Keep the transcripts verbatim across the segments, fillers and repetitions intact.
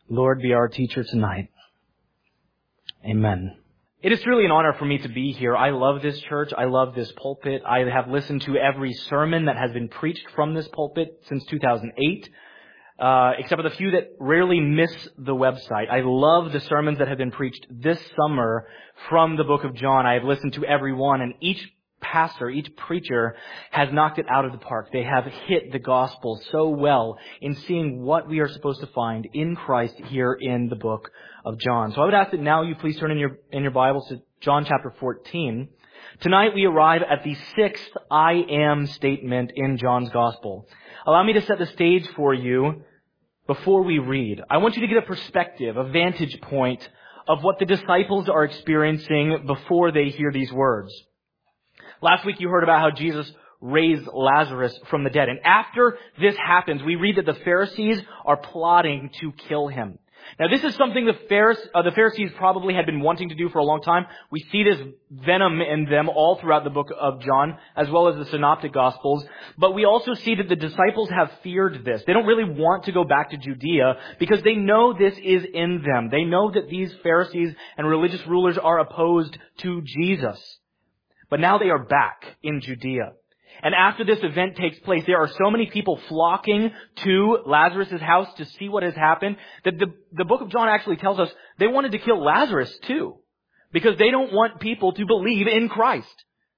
Lord, be our teacher tonight. Amen. It is truly an honor for me to be here. I love this church. I love this pulpit. I have listened to every sermon that has been preached from this pulpit since two thousand eight, uh, except for the few that rarely miss the website. I love the sermons that have been preached this summer from the book of John. I have listened to every one, and each pastor, each preacher has knocked it out of the park. They have hit the gospel so well in seeing what we are supposed to find in Christ here in the book of John. So I would ask that now you please turn in your in your Bibles to John chapter fourteen. Tonight we arrive at the sixth I am statement in John's gospel. Allow me to set the stage for you before we read. I want you to get a perspective, a vantage point of what the disciples are experiencing before they hear these words. Last week you heard about how Jesus raised Lazarus from the dead. And after this happens, we read that the Pharisees are plotting to kill him. Now this is something the Pharisees, uh, the Pharisees probably had been wanting to do for a long time. We see this venom in them all throughout the book of John, as well as the Synoptic Gospels. But we also see that the disciples have feared this. They don't really want to go back to Judea because they know this is in them. They know that these Pharisees and religious rulers are opposed to Jesus. But now they are back in Judea. And after this event takes place, there are so many people flocking to Lazarus' house to see what has happened that the, the book of John actually tells us they wanted to kill Lazarus too, because they don't want people to believe in Christ.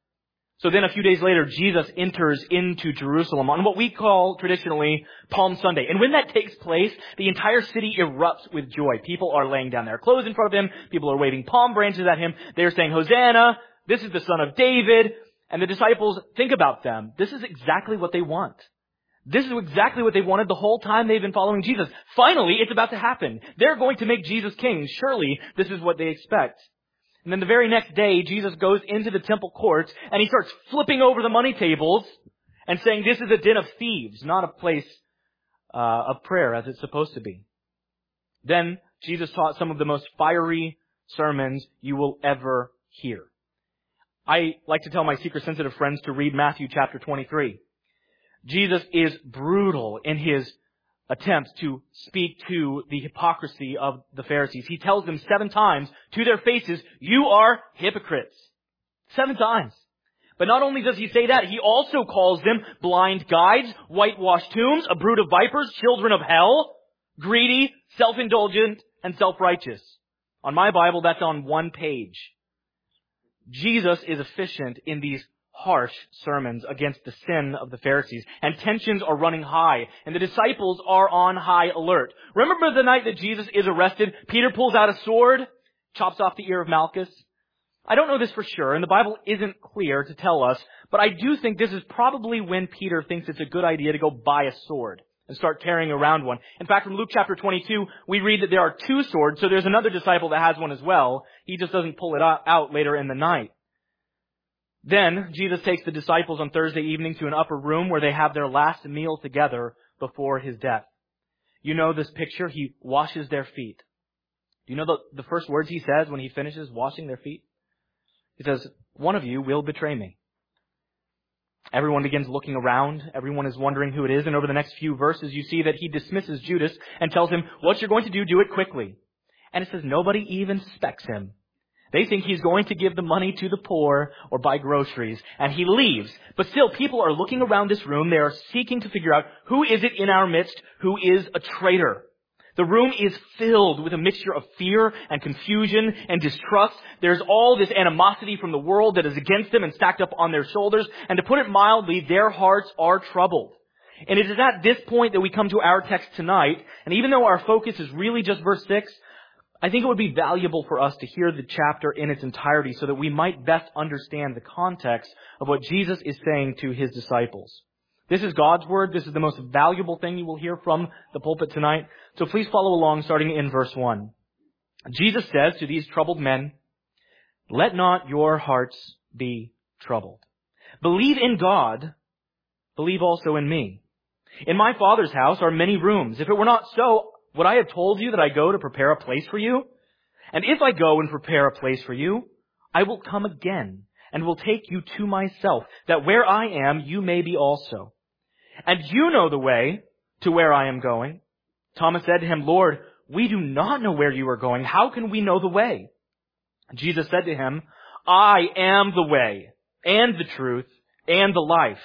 So then a few days later, Jesus enters into Jerusalem on what we call traditionally Palm Sunday. And when that takes place, the entire city erupts with joy. People are laying down their clothes in front of him. People are waving palm branches at him. They're saying, Hosanna, this is the Son of David. And the disciples think about them. This is exactly what they want. This is exactly what they wanted the whole time they've been following Jesus. Finally, it's about to happen. They're going to make Jesus king. Surely, this is what they expect. And then the very next day, Jesus goes into the temple courts and he starts flipping over the money tables and saying this is a den of thieves, not a place uh, of prayer as it's supposed to be. Then Jesus taught some of the most fiery sermons you will ever hear. I like to tell my seeker-sensitive friends to read Matthew chapter twenty-three. Jesus is brutal in his attempts to speak to the hypocrisy of the Pharisees. He tells them seven times to their faces, you are hypocrites. Seven times. But not only does he say that, he also calls them blind guides, whitewashed tombs, a brood of vipers, children of hell, greedy, self-indulgent, and self-righteous. On my Bible, that's on one page. Jesus is efficient in these harsh sermons against the sin of the Pharisees. And tensions are running high. And the disciples are on high alert. Remember the night that Jesus is arrested? Peter pulls out a sword, chops off the ear of Malchus. I don't know this for sure, and the Bible isn't clear to tell us, but I do think this is probably when Peter thinks it's a good idea to go buy a sword and start carrying around one. In fact, from Luke chapter twenty-two, we read that there are two swords, so there's another disciple that has one as well. He just doesn't pull it out later in the night. Then, Jesus takes the disciples on Thursday evening to an upper room where they have their last meal together before his death. You know this picture. He washes their feet. Do you know the, the first words he says when he finishes washing their feet? He says, one of you will betray me. Everyone begins looking around. Everyone is wondering who it is. And over the next few verses, you see that he dismisses Judas and tells him, what you're going to do, do it quickly. And it says nobody even suspects him. They think he's going to give the money to the poor or buy groceries. And he leaves. But still, people are looking around this room. They are seeking to figure out who is it in our midst who is a traitor. The room is filled with a mixture of fear and confusion and distrust. There's all this animosity from the world that is against them and stacked up on their shoulders. And to put it mildly, their hearts are troubled. And it is at this point that we come to our text tonight. And even though our focus is really just verse six, I think it would be valuable for us to hear the chapter in its entirety so that we might best understand the context of what Jesus is saying to his disciples. This is God's word. This is the most valuable thing you will hear from the pulpit tonight. So please follow along starting in verse one. Jesus says to these troubled men, let not your hearts be troubled. Believe in God. Believe also in me. In my Father's house are many rooms. If it were not so, would I have told you that I go to prepare a place for you? And if I go and prepare a place for you, I will come again and will take you to myself, that where I am, you may be also. And you know the way to where I am going. Thomas said to him, Lord, we do not know where you are going. How can we know the way?" Jesus said to him, "I am the way, and the truth, and the life.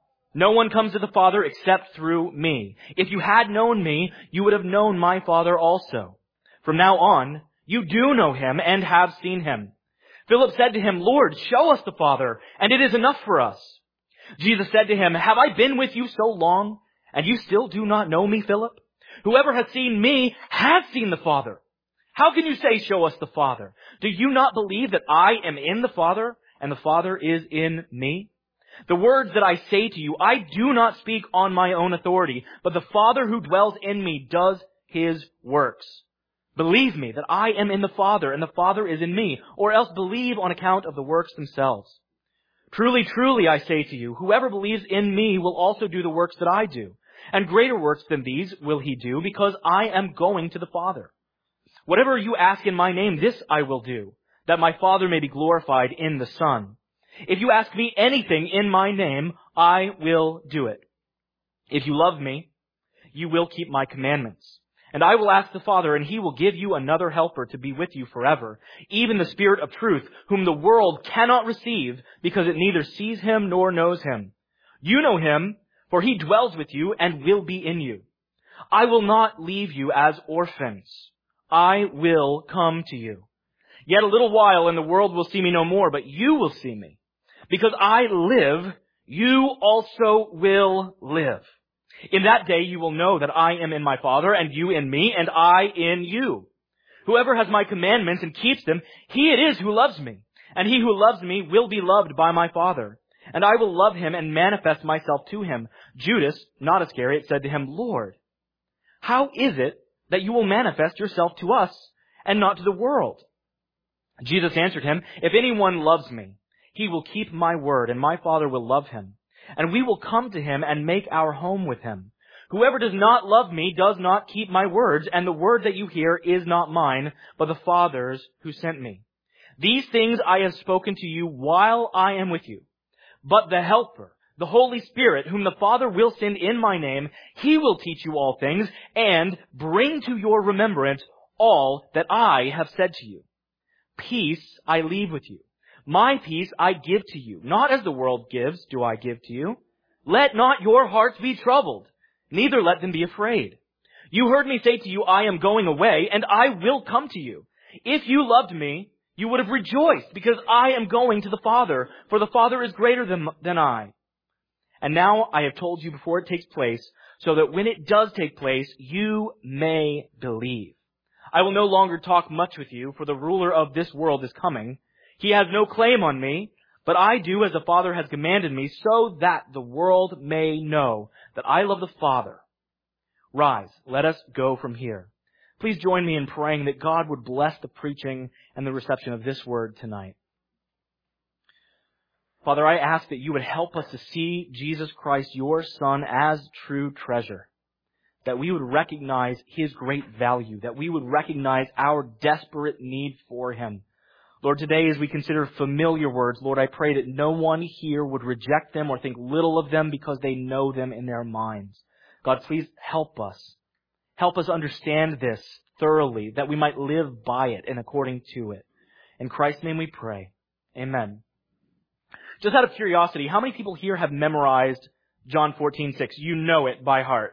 No one comes to the Father except through me. If you had known me, you would have known my Father also. From now on, you do know him and have seen him." Philip said to him, "Lord, show us the Father, and it is enough for us." Jesus said to him, "Have I been with you so long, and you still do not know me, Philip? Whoever has seen me has seen the Father. How can you say, 'Show us the Father'? Do you not believe that I am in the Father, and the Father is in me? The words that I say to you, I do not speak on my own authority, but the Father who dwells in me does his works. Believe me that I am in the Father, and the Father is in me, or else believe on account of the works themselves. Truly, truly, I say to you, whoever believes in me will also do the works that I do, and greater works than these will he do, because I am going to the Father. Whatever you ask in my name, this I will do, that my Father may be glorified in the Son. If you ask me anything in my name, I will do it. If you love me, you will keep my commandments. And I will ask the Father, and he will give you another helper to be with you forever, even the Spirit of truth, whom the world cannot receive, because it neither sees him nor knows him. You know him, for he dwells with you and will be in you. I will not leave you as orphans. I will come to you. Yet a little while, and the world will see me no more, but you will see me. Because I live, you also will live. In that day you will know that I am in my Father, and you in me, and I in you. Whoever has my commandments and keeps them, he it is who loves me. And he who loves me will be loved by my Father. And I will love him and manifest myself to him. Judas, not Iscariot, said to him, Lord, how is it that you will manifest yourself to us and not to the world? Jesus answered him, If anyone loves me, he will keep my word, and my Father will love him. And we will come to him and make our home with him. Whoever does not love me does not keep my words, and the word that you hear is not mine, but the Father's who sent me. These things I have spoken to you while I am with you. But the Helper, the Holy Spirit, whom the Father will send in my name, he will teach you all things and bring to your remembrance all that I have said to you. Peace I leave with you. My peace I give to you. Not as the world gives do I give to you. Let not your hearts be troubled, neither let them be afraid. You heard me say to you, I am going away, and I will come to you. If you loved me, you would have rejoiced, because I am going to the Father, for the Father is greater than, than I. And now I have told you before it takes place, so that when it does take place, you may believe. I will no longer talk much with you, for the ruler of this world is coming. He has no claim on me, but I do as the Father has commanded me, so that the world may know that I love the Father. Rise, let us go from here. Please join me in praying that God would bless the preaching and the reception of this word tonight. Father, I ask that you would help us to see Jesus Christ, your Son, as true treasure. That we would recognize his great value. That we would recognize our desperate need for him. Lord, today as we consider familiar words, Lord, I pray that no one here would reject them or think little of them because they know them in their minds. God, please help us. Help us understand this thoroughly, that we might live by it and according to it. In Christ's name we pray. Amen. Just out of curiosity, how many people here have memorized John fourteen six? You know it by heart.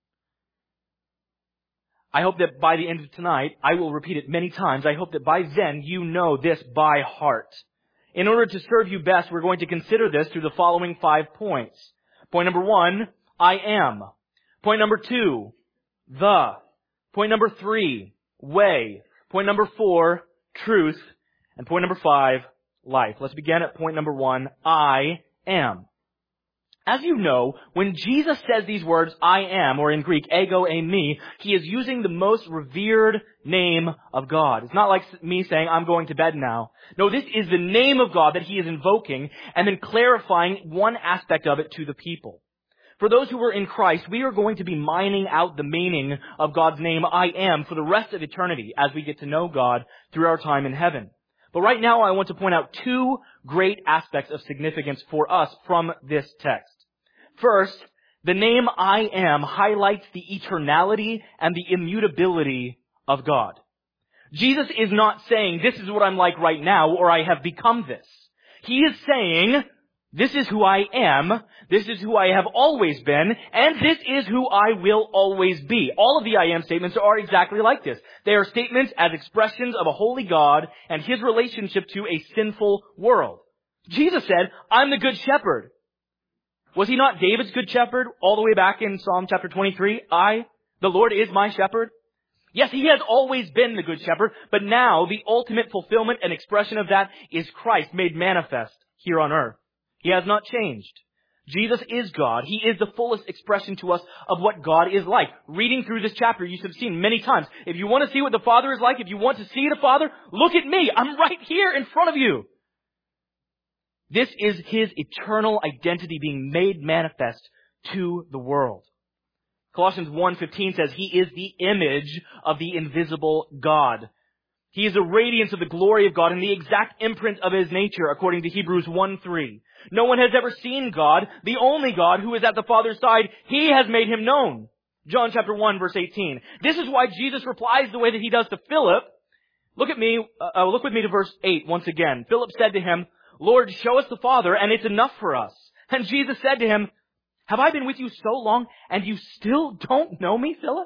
I hope that by the end of tonight, I will repeat it many times. I hope that by then you know this by heart. In order to serve you best, we're going to consider this through the following five points. Point number one, I am. Point number two, the. Point number three, way. Point number four, truth. And point number five, life. Let's begin at point number one, I am. As you know, when Jesus says these words, I am, or in Greek, ego eimi, he is using the most revered name of God. It's not like me saying, I'm going to bed now. No, this is the name of God that he is invoking and then clarifying one aspect of it to the people. For those who are in Christ, we are going to be mining out the meaning of God's name, I am, for the rest of eternity as we get to know God through our time in heaven. But right now I want to point out two great aspects of significance for us from this text. First, the name I am highlights the eternality and the immutability of God. Jesus is not saying, this is what I'm like right now, or I have become this. He is saying, this is who I am, this is who I have always been, and this is who I will always be. All of the I am statements are exactly like this. They are statements as expressions of a holy God and His relationship to a sinful world. Jesus said, I'm the good shepherd. Was He not David's good shepherd all the way back in Psalm chapter twenty-three? I, the Lord, is my shepherd. Yes, He has always been the good shepherd, but now the ultimate fulfillment and expression of that is Christ made manifest here on earth. He has not changed. Jesus is God. He is the fullest expression to us of what God is like. Reading through this chapter, you should have seen many times. If you want to see what the Father is like, if you want to see the Father, look at me. I'm right here in front of you. This is His eternal identity being made manifest to the world. Colossians one fifteen says, He is the image of the invisible God. He is the radiance of the glory of God and the exact imprint of His nature, according to Hebrews one three. No one has ever seen God, the only God who is at the Father's side. He has made Him known. John chapter one, verse eighteen. This is why Jesus replies the way that He does to Philip. Look at me, uh, look with me to verse eight once again. Philip said to Him, Lord, show us the Father, and it's enough for us. And Jesus said to him, have I been with you so long, and you still don't know me, Philip?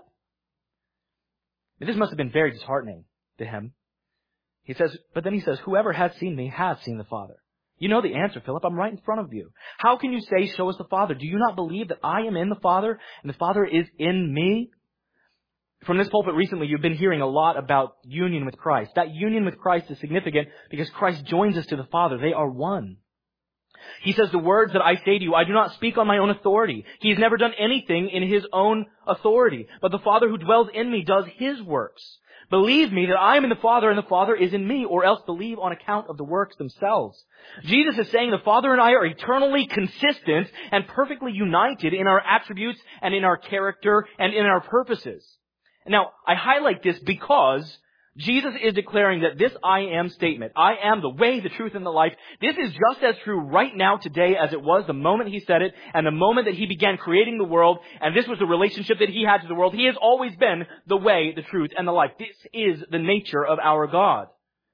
This must have been very disheartening to him. He says, but then he says, whoever has seen me has seen the Father. You know the answer, Philip. I'm right in front of you. How can you say, show us the Father? Do you not believe that I am in the Father and the Father is in me? From this pulpit recently, you've been hearing a lot about union with Christ. That union with Christ is significant because Christ joins us to the Father. They are one. He says, the words that I say to you, I do not speak on my own authority. He's never done anything in His own authority. But the Father who dwells in me does His works. Believe me that I am in the Father and the Father is in me, or else believe on account of the works themselves. Jesus is saying the Father and I are eternally consistent and perfectly united in our attributes and in our character and in our purposes. Now, I highlight this because Jesus is declaring that this I am statement, I am the way, the truth, and the life, this is just as true right now today as it was the moment He said it and the moment that He began creating the world, and this was the relationship that He had to the world. He has always been the way, the truth, and the life. This is the nature of our God.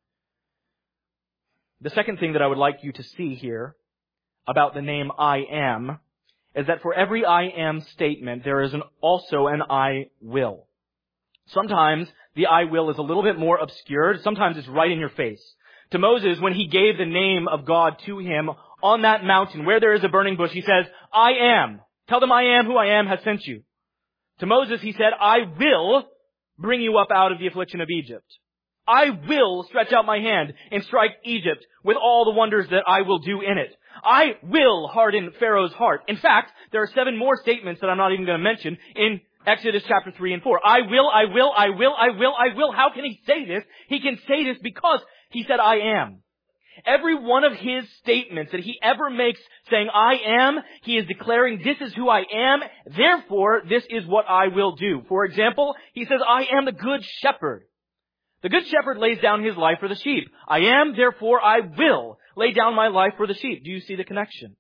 The second thing that I would like you to see here about the name I am is that for every I am statement, there is an, also an I will. Sometimes the I will is a little bit more obscured. Sometimes it's right in your face. To Moses, when he gave the name of God to him on that mountain where there is a burning bush, He says, I am. Tell them I am who I am has sent you. To Moses, He said, I will bring you up out of the affliction of Egypt. I will stretch out my hand and strike Egypt with all the wonders that I will do in it. I will harden Pharaoh's heart. In fact, there are seven more statements that I'm not even going to mention in Exodus chapter three and four. I will, I will, I will, I will, I will. How can He say this? He can say this because He said, I am. Every one of His statements that He ever makes saying, I am, He is declaring, this is who I am, therefore, this is what I will do. For example, He says, I am the good shepherd. The good shepherd lays down his life for the sheep. I am, therefore, I will lay down my life for the sheep. Do you see the connection?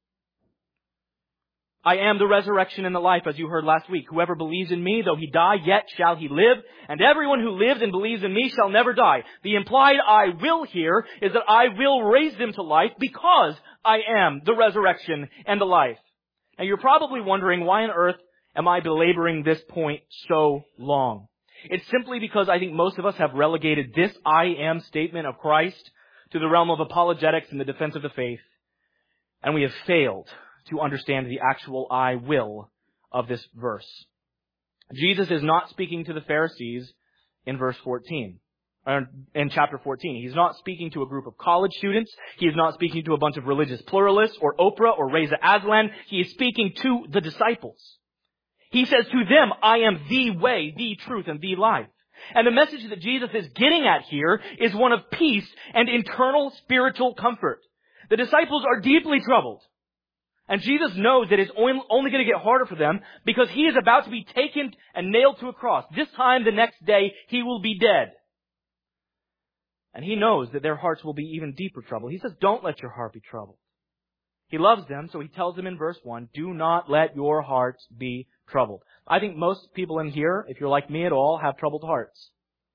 I am the resurrection and the life, as you heard last week. Whoever believes in me, though he die, yet shall he live. And everyone who lives and believes in me shall never die. The implied I will here is that I will raise them to life because I am the resurrection and the life. Now you're probably wondering, why on earth am I belaboring this point so long? It's simply because I think most of us have relegated this I am statement of Christ to the realm of apologetics and the defense of the faith. And we have failed to understand the actual I will of this verse. Jesus is not speaking to the Pharisees in verse fourteen, or in chapter fourteen. He's not speaking to a group of college students. He is not speaking to a bunch of religious pluralists or Oprah or Reza Aslan. He is speaking to the disciples. He says to them, I am the way, the truth, and the life. And the message that Jesus is getting at here is one of peace and internal spiritual comfort. The disciples are deeply troubled. And Jesus knows that it's only going to get harder for them because He is about to be taken and nailed to a cross. This time, the next day, He will be dead. And He knows that their hearts will be even deeper trouble. He says, don't let your heart be troubled. He loves them, so He tells them in verse one, do not let your hearts be troubled. I think most people in here, if you're like me at all, have troubled hearts.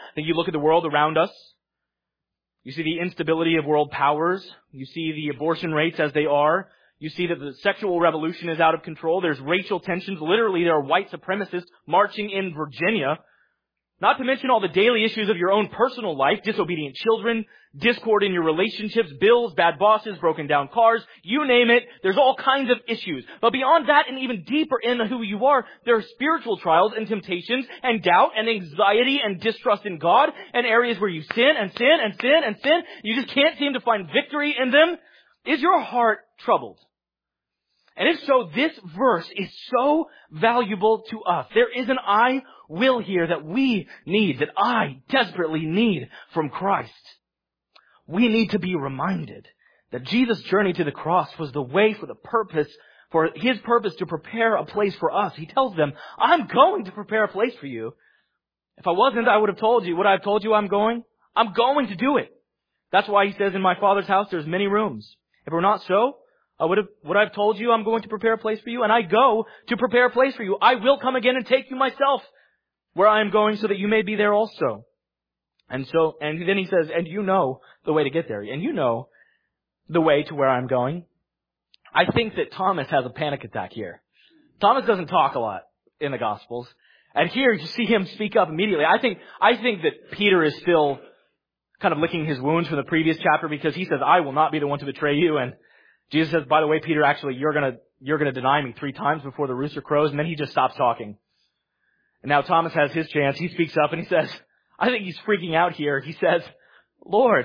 I think you look at the world around us. You see the instability of world powers. You see the abortion rates as they are. You see that the sexual revolution is out of control. There's racial tensions. Literally, there are white supremacists marching in Virginia. Not to mention all the daily issues of your own personal life, disobedient children, discord in your relationships, bills, bad bosses, broken down cars, you name it. There's all kinds of issues. But beyond that and even deeper in who you are, there are spiritual trials and temptations and doubt and anxiety and distrust in God and areas where you sin and sin and sin and sin. You just can't seem to find victory in them. Is your heart troubled? And if so, this verse is so valuable to us. There is an I will here that we need, that I desperately need from Christ. We need to be reminded that Jesus' journey to the cross was the way for the purpose, for His purpose to prepare a place for us. He tells them, I'm going to prepare a place for you. If I wasn't, I would have told you. Would I have told you I'm going? I'm going to do it. That's why He says in my Father's house there's many rooms. If it were not so, I would have, would I have told you I'm going to prepare a place for you? And I go to prepare a place for you. I will come again and take you myself where I am going so that you may be there also. And so, and then He says, and you know the way to get there. And you know the way to where I'm going. I think that Thomas has a panic attack here. Thomas doesn't talk a lot in the Gospels. And here you see him speak up immediately. I think, I think that Peter is still kind of licking his wounds from the previous chapter because he says, I will not be the one to betray you. And Jesus says, by the way, Peter, actually, you're gonna, you're gonna deny me three times before the rooster crows. And then he just stops talking. And now Thomas has his chance. He speaks up and he says, I think he's freaking out here. He says, Lord,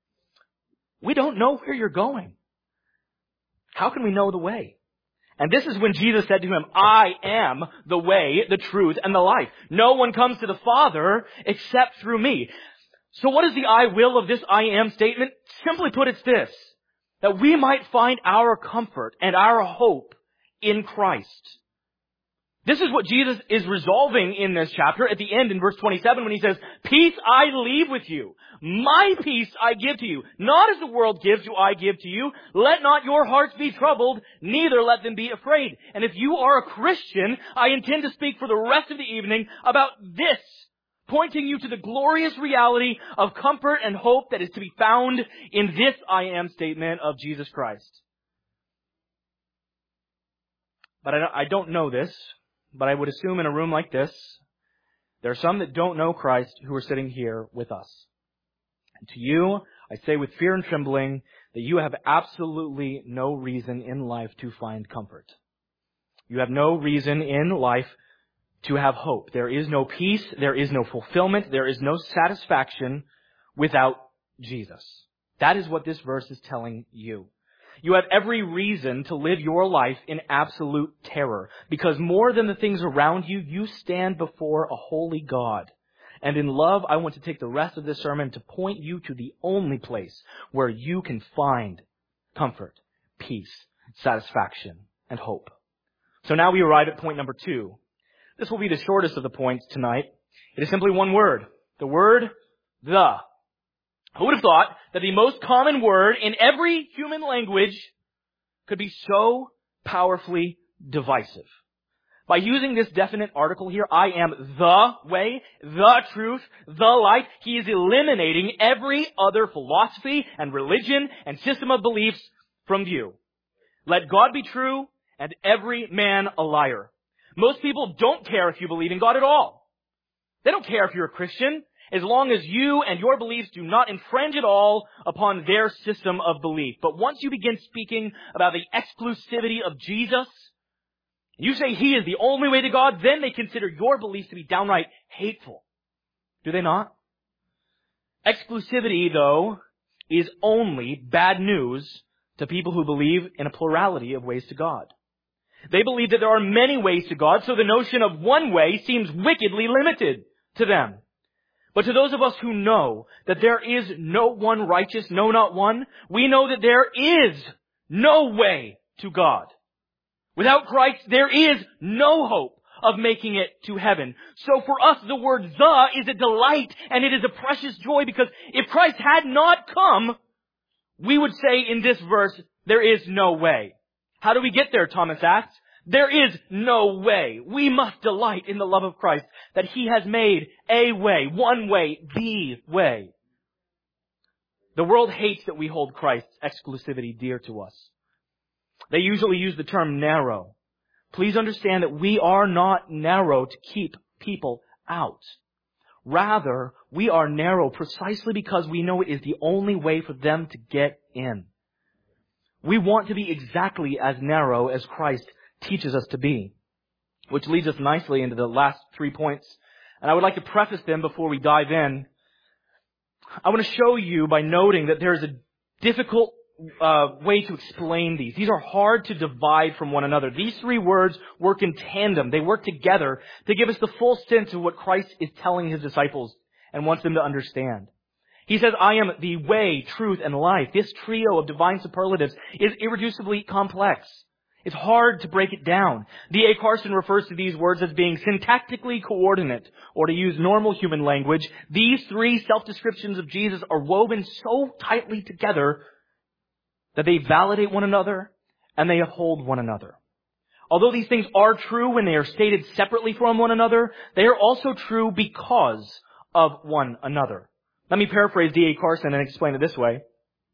we don't know where you're going. How can we know the way? And this is when Jesus said to him, I am the way, the truth, and the life. No one comes to the Father except through me. So what is the I will of this I am statement? Simply put, it's this. That we might find our comfort and our hope in Christ. This is what Jesus is resolving in this chapter at the end in verse twenty-seven when He says, peace I leave with you. My peace I give to you. Not as the world gives do I give to you. Let not your hearts be troubled, neither let them be afraid. And if you are a Christian, I intend to speak for the rest of the evening about this, pointing you to the glorious reality of comfort and hope that is to be found in this I am statement of Jesus Christ. But I don't know this, but I would assume in a room like this, there are some that don't know Christ who are sitting here with us. And to you, I say with fear and trembling that you have absolutely no reason in life to find comfort. You have no reason in life to have hope. There is no peace, there is no fulfillment, there is no satisfaction without Jesus. That is what this verse is telling you. You have every reason to live your life in absolute terror, because more than the things around you, you stand before a holy God. And in love, I want to take the rest of this sermon to point you to the only place where you can find comfort, peace, satisfaction, and hope. So now we arrive at point number two. This will be the shortest of the points tonight. It is simply one word. The word, the. Who would have thought that the most common word in every human language could be so powerfully divisive? By using this definite article here, I am the way, the truth, the life, he is eliminating every other philosophy and religion and system of beliefs from view. Let God be true and every man a liar. Most people don't care if you believe in God at all. They don't care if you're a Christian, as long as you and your beliefs do not infringe at all upon their system of belief. But once you begin speaking about the exclusivity of Jesus, you say He is the only way to God, then they consider your beliefs to be downright hateful. Do they not? Exclusivity, though, is only bad news to people who believe in a plurality of ways to God. They believe that there are many ways to God, so the notion of one way seems wickedly limited to them. But to those of us who know that there is no one righteous, no, not one, we know that there is no way to God. Without Christ, there is no hope of making it to heaven. So for us, the word the is a delight and it is a precious joy, because if Christ had not come, we would say in this verse, there is no way. How do we get there, Thomas asks? There is no way. We must delight in the love of Christ, that He has made a way, one way, the way. The world hates that we hold Christ's exclusivity dear to us. They usually use the term narrow. Please understand that we are not narrow to keep people out. Rather, we are narrow precisely because we know it is the only way for them to get in. We want to be exactly as narrow as Christ teaches us to be. Which leads us nicely into the last three points. And I would like to preface them before we dive in. I want to show you by noting that there is a difficult uh, way to explain these. These are hard to divide from one another. These three words work in tandem. They work together to give us the full sense of what Christ is telling His disciples and wants them to understand. He says, I am the way, truth, and life. This trio of divine superlatives is irreducibly complex. It's hard to break it down. D A Carson refers to these words as being syntactically coordinate, or to use normal human language, these three self-descriptions of Jesus are woven so tightly together that they validate one another and they uphold one another. Although these things are true when they are stated separately from one another, they are also true because of one another. Let me paraphrase D A Carson and explain it this way.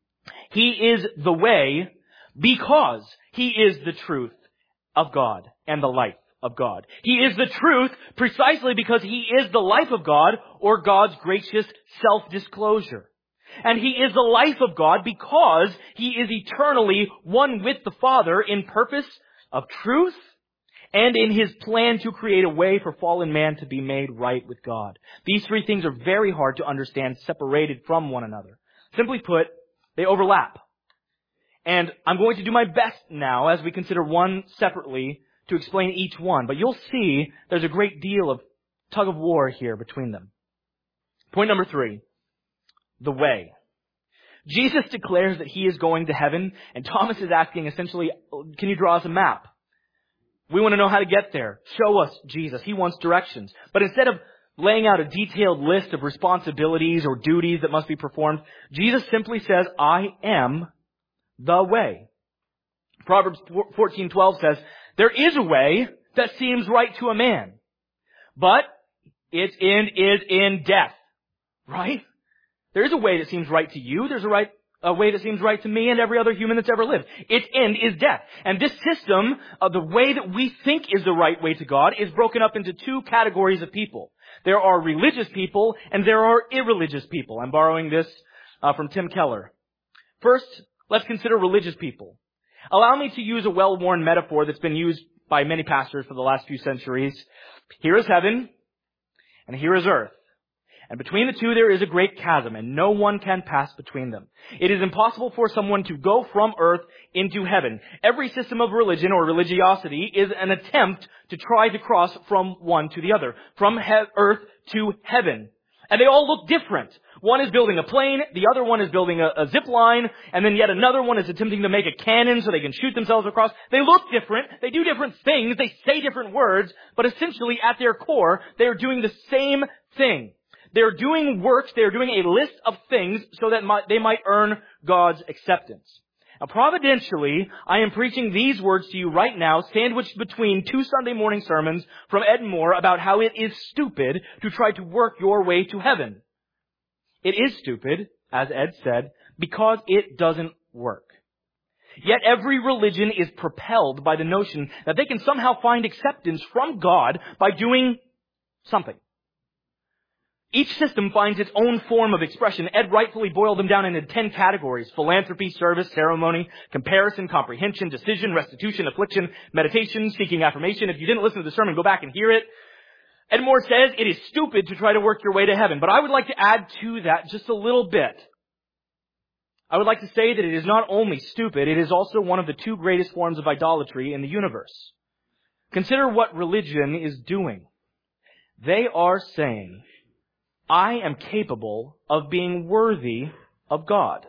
He is the way because He is the truth of God and the life of God. He is the truth precisely because He is the life of God, or God's gracious self-disclosure. And He is the life of God because He is eternally one with the Father in purpose of truth and in His plan to create a way for fallen man to be made right with God. These three things are very hard to understand separated from one another. Simply put, they overlap. And I'm going to do my best now as we consider one separately to explain each one. But you'll see there's a great deal of tug of war here between them. Point number three. The way. Jesus declares that He is going to heaven, and Thomas is asking essentially, can you draw us a map? We want to know how to get there. Show us Jesus. He wants directions. But instead of laying out a detailed list of responsibilities or duties that must be performed, Jesus simply says, I am the way. Proverbs fourteen twelve says, there is a way that seems right to a man, but its end is in death. Right? There is a way that seems right to you. There's a right, a way that seems right to me and every other human that's ever lived. Its end is death. And this system of the way that we think is the right way to God is broken up into two categories of people. There are religious people and there are irreligious people. I'm borrowing this uh, from Tim Keller. First, let's consider religious people. Allow me to use a well-worn metaphor that's been used by many pastors for the last few centuries. Here is heaven, and here is earth. And between the two there is a great chasm, and no one can pass between them. It is impossible for someone to go from earth into heaven. Every system of religion or religiosity is an attempt to try to cross from one to the other, from he- earth to heaven. And they all look different. One is building a plane, the other one is building a, a zip line, and then yet another one is attempting to make a cannon so they can shoot themselves across. They look different, they do different things, they say different words, but essentially at their core, they are doing the same thing. They're doing works, they're doing a list of things so that my, they might earn God's acceptance. Now, providentially, I am preaching these words to you right now, sandwiched between two Sunday morning sermons from Ed Moore about how it is stupid to try to work your way to heaven. It is stupid, as Ed said, because it doesn't work. Yet every religion is propelled by the notion that they can somehow find acceptance from God by doing something. Each system finds its own form of expression. Ed rightfully boiled them down into ten categories: philanthropy, service, ceremony, comparison, comprehension, decision, restitution, affliction, meditation, seeking affirmation. If you didn't listen to the sermon, go back and hear it. Ed Moore says it is stupid to try to work your way to heaven. But I would like to add to that just a little bit. I would like to say that it is not only stupid, it is also one of the two greatest forms of idolatry in the universe. Consider what religion is doing. They are saying, I am capable of being worthy of God.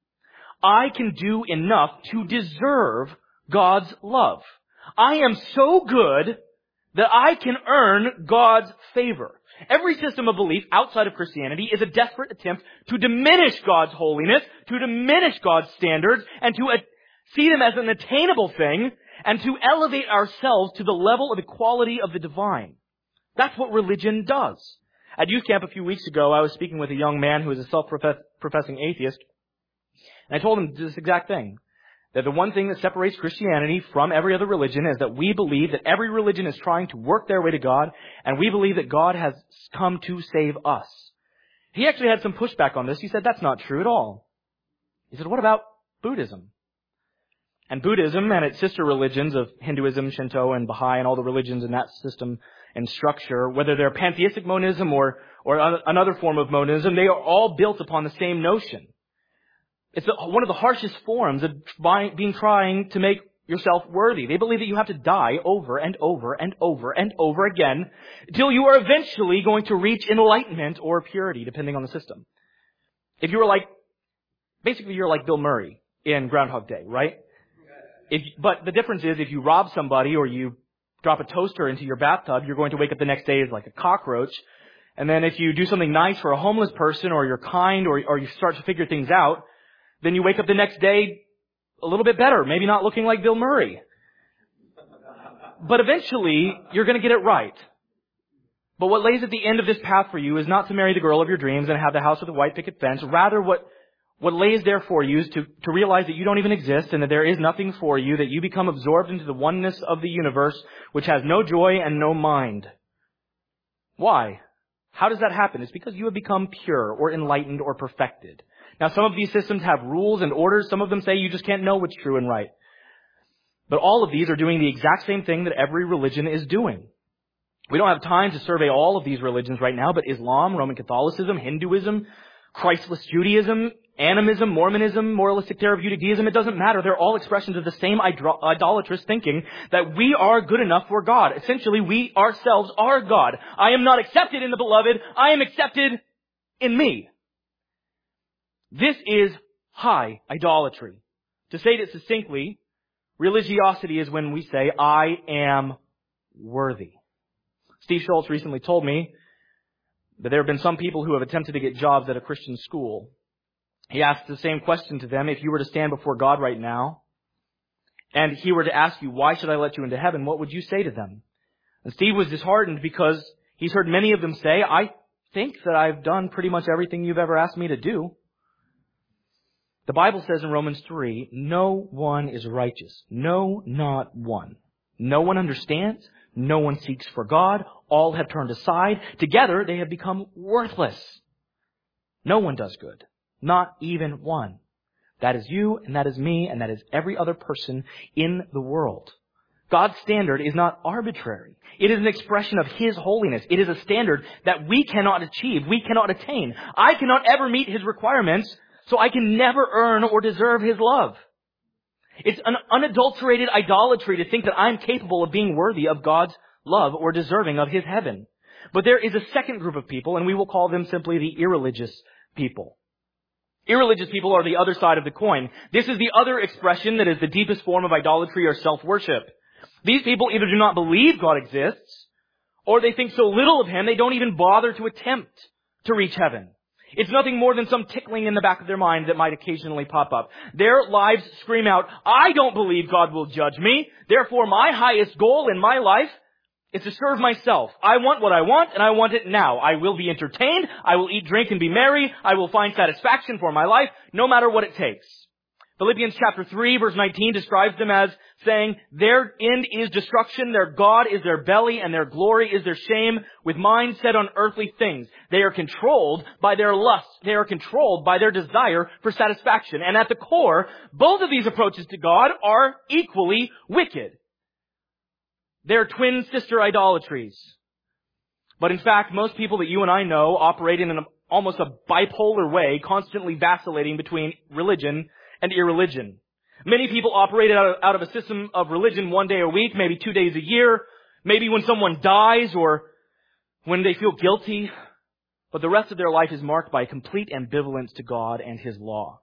I can do enough to deserve God's love. I am so good that I can earn God's favor. Every system of belief outside of Christianity is a desperate attempt to diminish God's holiness, to diminish God's standards, and to uh, see them as an attainable thing, and to elevate ourselves to the level of equality of the divine. That's what religion does. At youth camp a few weeks ago, I was speaking with a young man who is a self-professing atheist, and I told him this exact thing, that the one thing that separates Christianity from every other religion is that we believe that every religion is trying to work their way to God, and we believe that God has come to save us. He actually had some pushback on this. He said, that's not true at all. He said, what about Buddhism? And Buddhism and its sister religions of Hinduism, Shinto, and Baha'i, and all the religions in that system and structure, whether they're pantheistic monism or, or another form of monism, they are all built upon the same notion. It's one of the harshest forms of being trying to make yourself worthy. They believe that you have to die over and over and over and over again until you are eventually going to reach enlightenment or purity, depending on the system. If you were like, basically you're like Bill Murray in Groundhog Day, right? If, but the difference is if you rob somebody or you drop a toaster into your bathtub, you're going to wake up the next day as like a cockroach. And then if you do something nice for a homeless person or you're kind or, or you start to figure things out, then you wake up the next day a little bit better, maybe not looking like Bill Murray. But eventually, you're going to get it right. But what lays at the end of this path for you is not to marry the girl of your dreams and have the house with a white picket fence. Rather, what What lays there for you is to, to realize that you don't even exist and that there is nothing for you, that you become absorbed into the oneness of the universe, which has no joy and no mind. Why? How does that happen? It's because you have become pure or enlightened or perfected. Now, some of these systems have rules and orders. Some of them say you just can't know what's true and right. But all of these are doing the exact same thing that every religion is doing. We don't have time to survey all of these religions right now, but Islam, Roman Catholicism, Hinduism, Christless Judaism, animism, Mormonism, moralistic therapeutic deism, it doesn't matter. They're all expressions of the same idol- idolatrous thinking that we are good enough for God. Essentially, we ourselves are God. I am not accepted in the beloved. I am accepted in me. This is high idolatry. To say it succinctly, religiosity is when we say, I am worthy. Steve Schultz recently told me that there have been some people who have attempted to get jobs at a Christian school. He asked the same question to them. If you were to stand before God right now, and He were to ask you, why should I let you into heaven? What would you say to them? And Steve was disheartened because he's heard many of them say, I think that I've done pretty much everything you've ever asked me to do. The Bible says in Romans three, no one is righteous. No, not one. No one understands. No one seeks for God. All have turned aside. Together they have become worthless. No one does good. Not even one. That is you, and that is me, and that is every other person in the world. God's standard is not arbitrary. It is an expression of His holiness. It is a standard that we cannot achieve. We cannot attain. I cannot ever meet His requirements, so I can never earn or deserve His love. It's an unadulterated idolatry to think that I'm capable of being worthy of God's love or deserving of His heaven. But there is a second group of people, and we will call them simply the irreligious people. Irreligious people are the other side of the coin. This is the other expression that is the deepest form of idolatry or self-worship. These people either do not believe God exists, or they think so little of Him they don't even bother to attempt to reach heaven. It's nothing more than some tickling in the back of their mind that might occasionally pop up. Their lives scream out, I don't believe God will judge me. Therefore, my highest goal in my life is to serve myself. I want what I want, and I want it now. I will be entertained. I will eat, drink, and be merry. I will find satisfaction for my life, no matter what it takes. Philippians chapter three, verse nineteen describes them as saying, their end is destruction, their God is their belly, and their glory is their shame, with minds set on earthly things. They are controlled by their lust. They are controlled by their desire for satisfaction. And at the core, both of these approaches to God are equally wicked. They're twin sister idolatries. But in fact, most people that you and I know operate in an, almost a bipolar way, constantly vacillating between religion and irreligion. Many people operate out of, out of a system of religion one day a week, maybe two days a year, maybe when someone dies or when they feel guilty. But the rest of their life is marked by complete ambivalence to God and His law.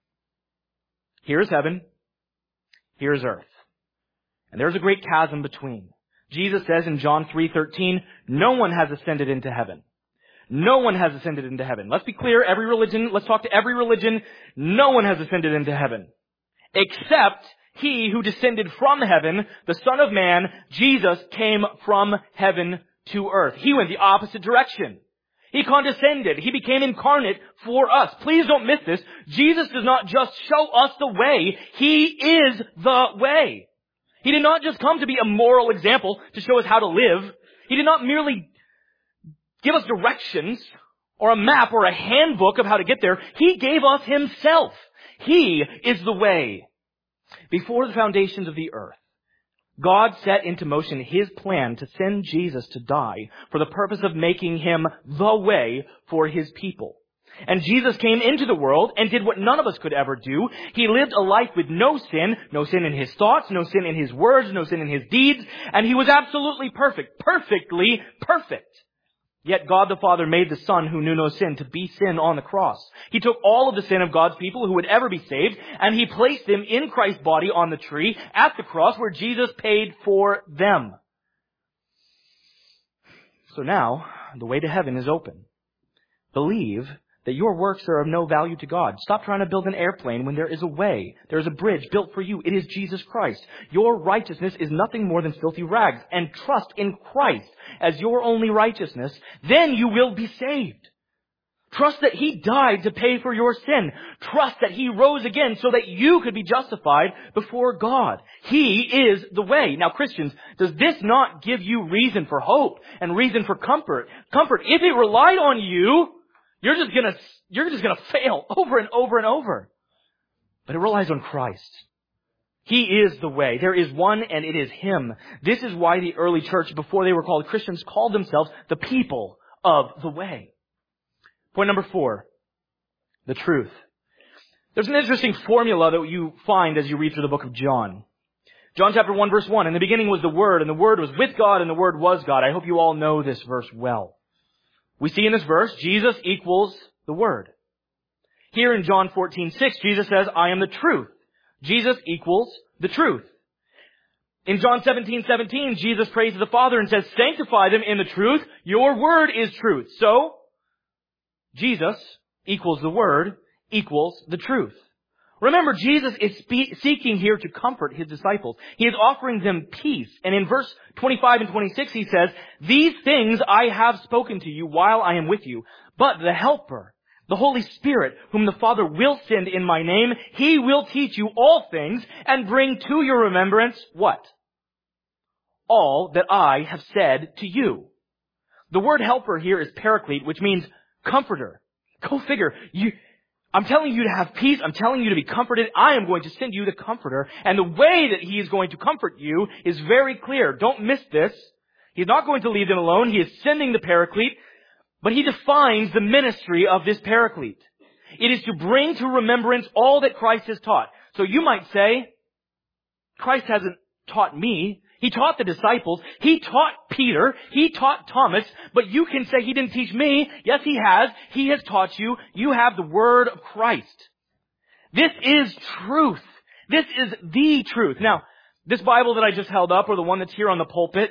Here's heaven. Here's earth. And there's a great chasm between. Jesus says in John three thirteen, no one has ascended into heaven. No one has ascended into heaven. Let's be clear, every religion, let's talk to every religion. No one has ascended into heaven. Except He who descended from heaven, the Son of Man, Jesus, came from heaven to earth. He went the opposite direction. He condescended. He became incarnate for us. Please don't miss this. Jesus does not just show us the way. He is the way. He did not just come to be a moral example to show us how to live. He did not merely give us directions or a map or a handbook of how to get there. He gave us Himself. He is the way. Before the foundations of the earth, God set into motion His plan to send Jesus to die for the purpose of making Him the way for His people. And Jesus came into the world and did what none of us could ever do. He lived a life with no sin, no sin in His thoughts, no sin in His words, no sin in His deeds, and He was absolutely perfect, perfectly perfect. Yet God the Father made the Son who knew no sin to be sin on the cross. He took all of the sin of God's people who would ever be saved, and He placed them in Christ's body on the tree at the cross where Jesus paid for them. So now, the way to heaven is open. Believe that your works are of no value to God. Stop trying to build an airplane when there is a way. There is a bridge built for you. It is Jesus Christ. Your righteousness is nothing more than filthy rags. And trust in Christ as your only righteousness. Then you will be saved. Trust that He died to pay for your sin. Trust that He rose again so that you could be justified before God. He is the way. Now, Christians, does this not give you reason for hope and reason for comfort? Comfort, if it relied on you, You're just gonna, you're just gonna fail over and over and over. But it relies on Christ. He is the way. There is one and it is Him. This is why the early church, before they were called Christians, called themselves the people of the way. Point number four. The truth. There's an interesting formula that you find as you read through the book of John. John chapter one verse one. In the beginning was the Word, and the Word was with God, and the Word was God. I hope you all know this verse well. We see in this verse, Jesus equals the Word. Here in John fourteen six, Jesus says, I am the truth. Jesus equals the truth. In John seventeen seventeen, Jesus prays to the Father and says, sanctify them in the truth. Your Word is truth. So, Jesus equals the Word equals the truth. Remember, Jesus is spe- seeking here to comfort His disciples. He is offering them peace. And in verse twenty-five and twenty-six, He says, these things I have spoken to you while I am with you. But the Helper, the Holy Spirit, whom the Father will send in my name, He will teach you all things and bring to your remembrance what? All that I have said to you. The word helper here is paraclete, which means comforter. Go figure. You... I'm telling you to have peace. I'm telling you to be comforted. I am going to send you the Comforter. And the way that He is going to comfort you is very clear. Don't miss this. He's not going to leave them alone. He is sending the Paraclete. But He defines the ministry of this Paraclete. It is to bring to remembrance all that Christ has taught. So you might say, Christ hasn't taught me. He taught the disciples. He taught Peter. He taught Thomas. But you can say He didn't teach me. Yes, He has. He has taught you. You have the Word of Christ. This is truth. This is the truth. Now, this Bible that I just held up, or the one that's here on the pulpit,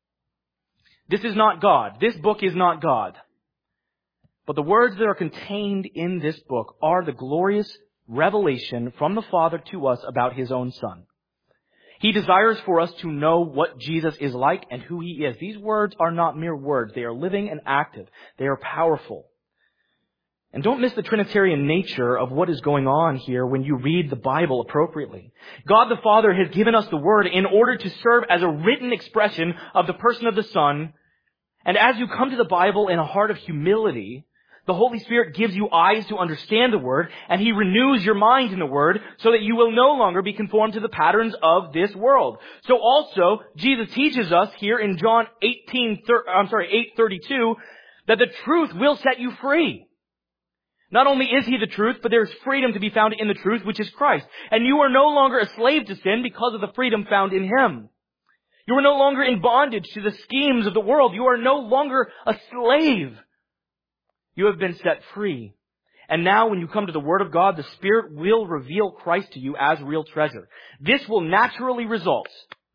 this is not God. This book is not God. But the words that are contained in this book are the glorious revelation from the Father to us about His own Son. He desires for us to know what Jesus is like and who He is. These words are not mere words. They are living and active. They are powerful. And don't miss the Trinitarian nature of what is going on here when you read the Bible appropriately. God the Father has given us the Word in order to serve as a written expression of the person of the Son. And as you come to the Bible in a heart of humility, the Holy Spirit gives you eyes to understand the Word, and He renews your mind in the Word so that you will no longer be conformed to the patterns of this world. So also, Jesus teaches us here in John eighteen, I'm sorry, eight thirty-two, that the truth will set you free. Not only is He the truth, but there is freedom to be found in the truth, which is Christ. And you are no longer a slave to sin because of the freedom found in Him. You are no longer in bondage to the schemes of the world. You are no longer a slave. You have been set free. And now when you come to the Word of God, the Spirit will reveal Christ to you as real treasure. This will naturally result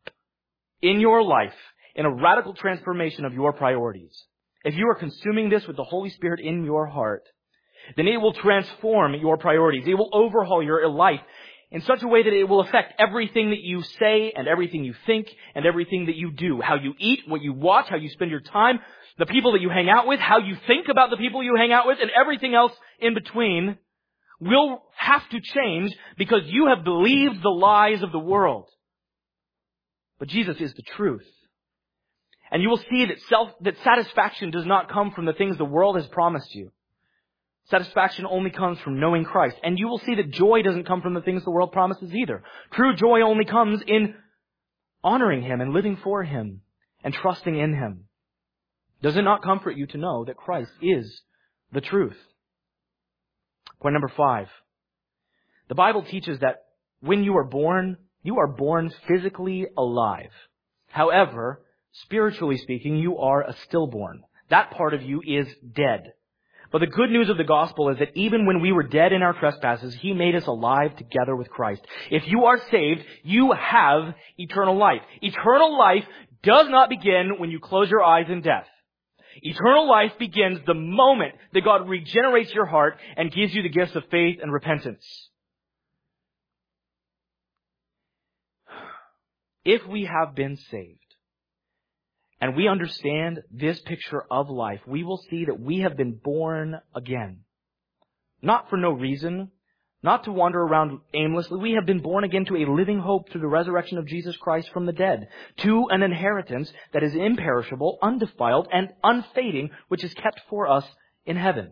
in your life in a radical transformation of your priorities. If you are consuming this with the Holy Spirit in your heart, then it will transform your priorities. It will overhaul your life. in such a way that it will affect everything that you say and everything you think and everything that you do. How you eat, what you watch, how you spend your time, the people that you hang out with, how you think about the people you hang out with, and everything else in between will have to change because you have believed the lies of the world. But Jesus is the truth. And you will see that self, that satisfaction does not come from the things the world has promised you. Satisfaction only comes from knowing Christ. And you will see that joy doesn't come from the things the world promises either. True joy only comes in honoring Him and living for Him and trusting in Him. Does it not comfort you to know that Christ is the truth? Point number five. The Bible teaches that when you are born, you are born physically alive. However, spiritually speaking, you are a stillborn. That part of you is dead. But the good news of the gospel is that even when we were dead in our trespasses, He made us alive together with Christ. If you are saved, you have eternal life. Eternal life does not begin when you close your eyes in death. Eternal life begins the moment that God regenerates your heart and gives you the gifts of faith and repentance. If we have been saved, and we understand this picture of life, we will see that we have been born again. Not for no reason, not to wander around aimlessly. We have been born again to a living hope through the resurrection of Jesus Christ from the dead, to an inheritance that is imperishable, undefiled, and unfading, which is kept for us in heaven.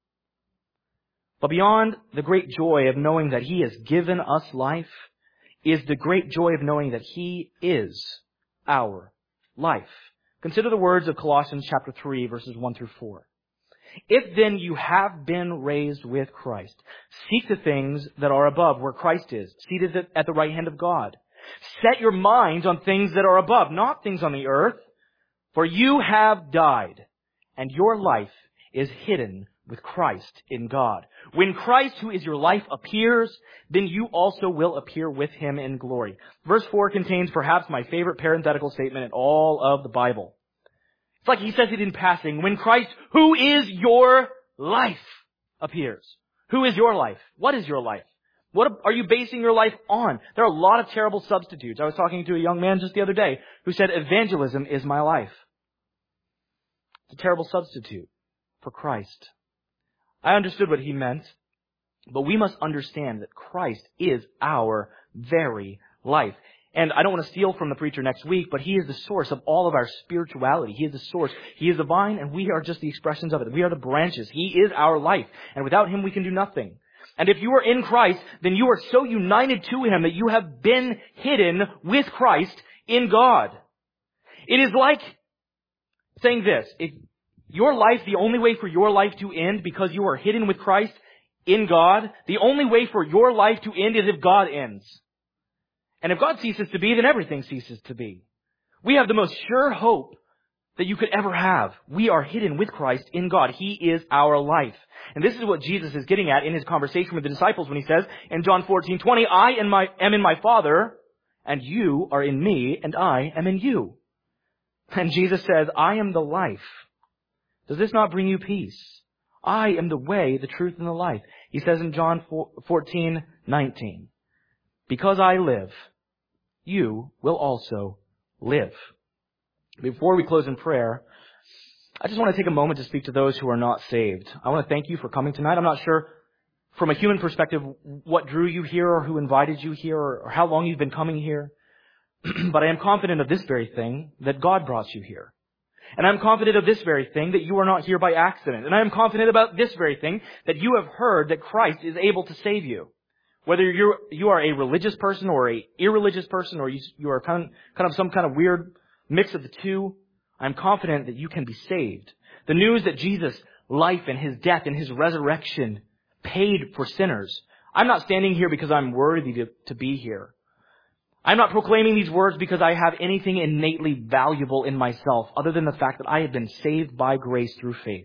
But beyond the great joy of knowing that He has given us life is the great joy of knowing that He is our life. Consider the words of Colossians chapter three, verses one through four. If then you have been raised with Christ, seek the things that are above, where Christ is, seated at the right hand of God. Set your minds on things that are above, not things on the earth, for you have died, and your life is hidden with Christ in God. When Christ, who is your life, appears, then you also will appear with Him in glory. Verse four contains perhaps my favorite parenthetical statement in all of the Bible. It's like He says it in passing. When Christ, who is your life, appears. Who is your life? What is your life? What are you basing your life on? There are a lot of terrible substitutes. I was talking to a young man just the other day who said, evangelism is my life. It's a terrible substitute for Christ. I understood what he meant, but we must understand that Christ is our very life. And I don't want to steal from the preacher next week, but He is the source of all of our spirituality. He is the source. He is the vine, and we are just the expressions of it. We are the branches. He is our life. And without Him, we can do nothing. And if you are in Christ, then you are so united to Him that you have been hidden with Christ in God. It is like saying this. If your life, the only way for your life to end because you are hidden with Christ in God, the only way for your life to end is if God ends. And if God ceases to be, then everything ceases to be. We have the most sure hope that you could ever have. We are hidden with Christ in God. He is our life. And this is what Jesus is getting at in His conversation with the disciples when He says in John fourteen twenty, I am, my, am in my Father, and you are in me, and I am in you. And Jesus says, I am the life. Does this not bring you peace? I am the way, the truth, and the life. He says in John fourteen nineteen, because I live, you will also live. Before we close in prayer, I just want to take a moment to speak to those who are not saved. I want to thank you for coming tonight. I'm not sure from a human perspective what drew you here or who invited you here or how long you've been coming here. But I am confident of this very thing, that God brought you here. And I'm confident of this very thing, that you are not here by accident. And I am confident about this very thing, that you have heard that Christ is able to save you. Whether you're, you are a religious person or a irreligious person, or you, you are kind of, kind of some kind of weird mix of the two, I'm confident that you can be saved. The news that Jesus' life and His death and His resurrection paid for sinners. I'm not standing here because I'm worthy to, to be here. I'm not proclaiming these words because I have anything innately valuable in myself other than the fact that I have been saved by grace through faith.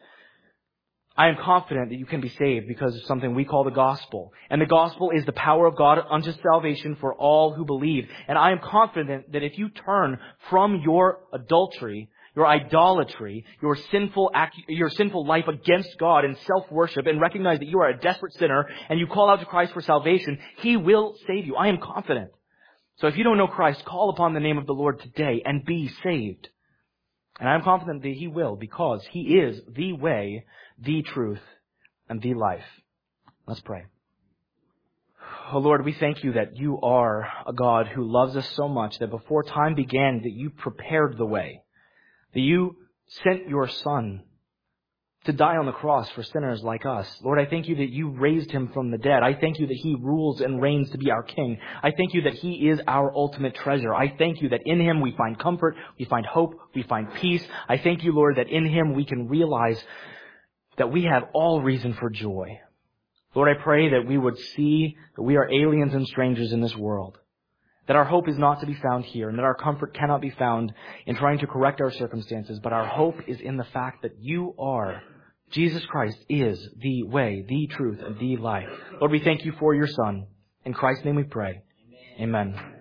I am confident that you can be saved because of something we call the gospel. And the gospel is the power of God unto salvation for all who believe. And I am confident that if you turn from your adultery, your idolatry, your sinful act, your sinful life against God and self-worship, and recognize that you are a desperate sinner and you call out to Christ for salvation, He will save you. I am confident. So if you don't know Christ, call upon the name of the Lord today and be saved. And I'm confident that He will, because He is the way, the truth, and the life. Let's pray. Oh Lord, we thank You that You are a God who loves us so much that before time began, that You prepared the way, that You sent Your Son to die on the cross for sinners like us. Lord, I thank You that You raised Him from the dead. I thank You that He rules and reigns to be our King. I thank You that He is our ultimate treasure. I thank You that in Him we find comfort, we find hope, we find peace. I thank You, Lord, that in Him we can realize that we have all reason for joy. Lord, I pray that we would see that we are aliens and strangers in this world, that our hope is not to be found here, and that our comfort cannot be found in trying to correct our circumstances, but our hope is in the fact that You are, Jesus Christ is the way, the truth, and the life. Lord, we thank You for Your Son. In Christ's name we pray. Amen. Amen.